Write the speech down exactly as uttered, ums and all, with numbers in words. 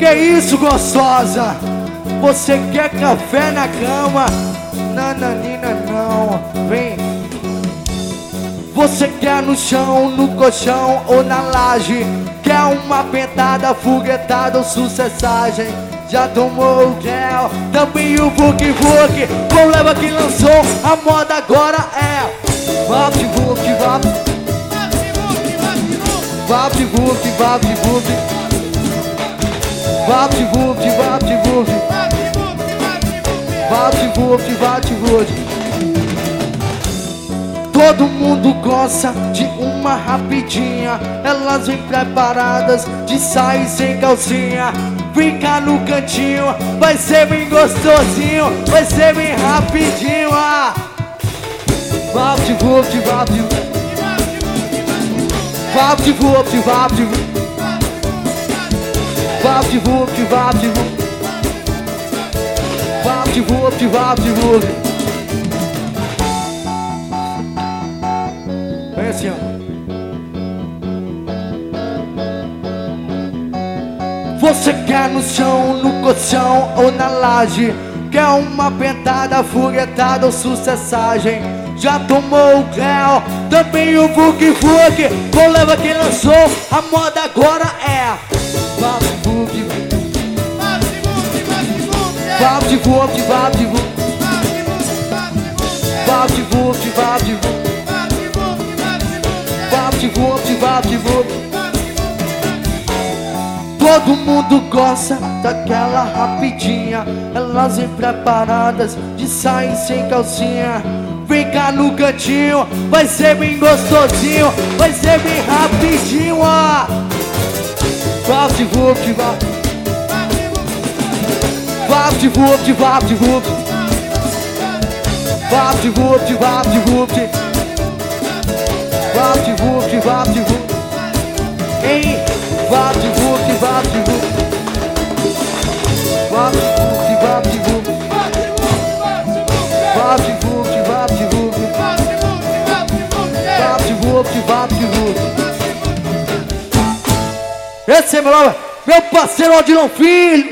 Que isso, gostosa? Você quer café na cama? Nananina não, vem. Você quer no chão, no colchão ou na laje? Quer uma pentada, foguetada ou sucessagem? Já tomou o gel, também o Vuk Vuk. Problema que lançou, a moda agora é Vap Vuk Vap Vap Vuk Vap Vuk Vap Vuk Vap Vuk Vap Vuk Vap Vuk. Todo mundo gosta de uma rapidinha. Elas vêm preparadas de sair sem calcinha. Fica no cantinho, vai ser bem gostosinho, vai ser bem rapidinho. Ah. Vapt, vupt, vapt, vapt, vupt, vapt, vapt, vupt, vapt, vapt, vupt, vapt, vupt. Vem assim, ó. Você quer no chão, no colchão ou na laje? Quer uma pentada, foguetada ou sucessagem? Já tomou o Cleo, também o Vuk Vuk. Problema que lançou, a moda agora é Vap Vuk Vap Vuk Vap Vuk Vap Vuk Vap Vuk Vap Vuk Vap Vuk. Todo mundo gosta daquela rapidinha. Elas vêm preparadas de sair sem calcinha. Vem cá no cantinho, vai ser bem gostosinho, vai ser bem rapidinho, ó. Vapt, vupt, vapt, vapt, vupt, vapt, vupt, vapt, vupt, vapt, vupt, vapt, vupt, vapt, vupt. Ei, vapt, vupt, vapt, vupt, vapt, vupt, vapt, vupt, vapt, vupt, vapt, vupt, vapt, vupt, vapt, vupt. Esse é meu, meu parceiro Odilon Filho.